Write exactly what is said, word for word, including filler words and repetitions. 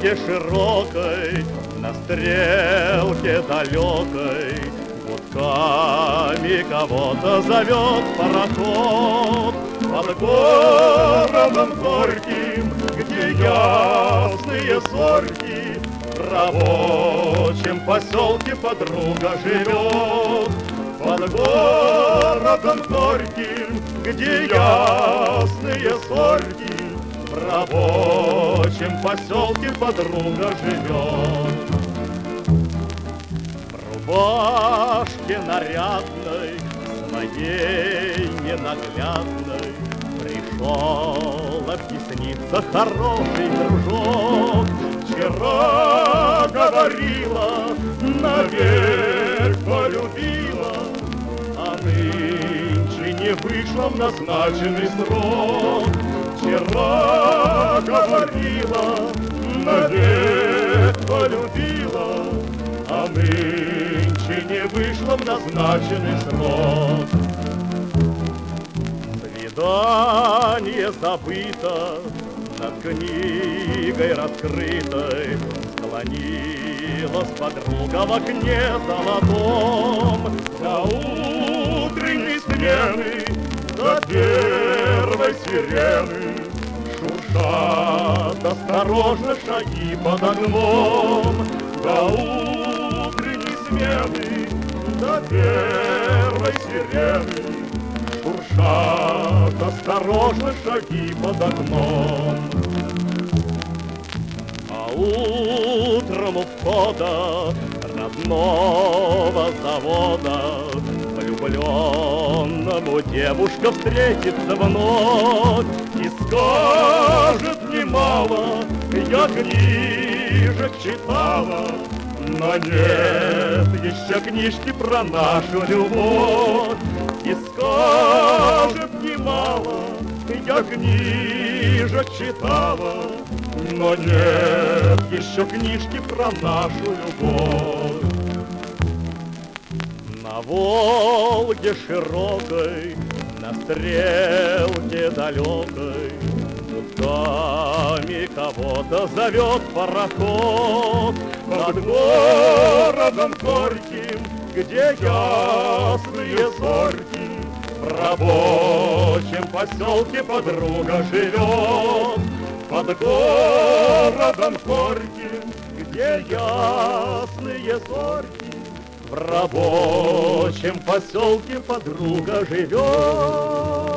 Волге широкой, на стрелке далекой, гудками кого-то зовет пароход. Под городом горьким, где ясные зорьки, в рабочем поселке подруга живет. Под городом горьким, где ясные зорьки, в рабочем поселке подруга живет. В рубашке нарядной, своей ненаглядной, пришел объясниться хороший дружок. Вчера говорила, навек полюбила, а нынче не вышла в назначенный срок. Вчера говорила, навек полюбила, а нынче не вышла в назначенный срок. Свидание забыто, над книгой раскрытой склонилась подруга в окне золотом. До утренней смены, до первой сирены шуршат осторожно шаги под окном. До утренней смены, до первой сирены шуршат осторожно шаги под окном. А утром у входа родного завода влюбленному девушка встретится вновь и скажет немало: я книжек читала, но нет еще книжки про нашу любовь. И скажет немало, я книжек читала, но нет еще книжки про нашу любовь. На Волге широкой, на стрелке далекой, гудками кого-то зовет пароход. Над городом горьким, где ясные зорьки, в рабочем поселке подруга живет. Под городом горьким, где ясные зорьки, в рабочем поселке подруга живет.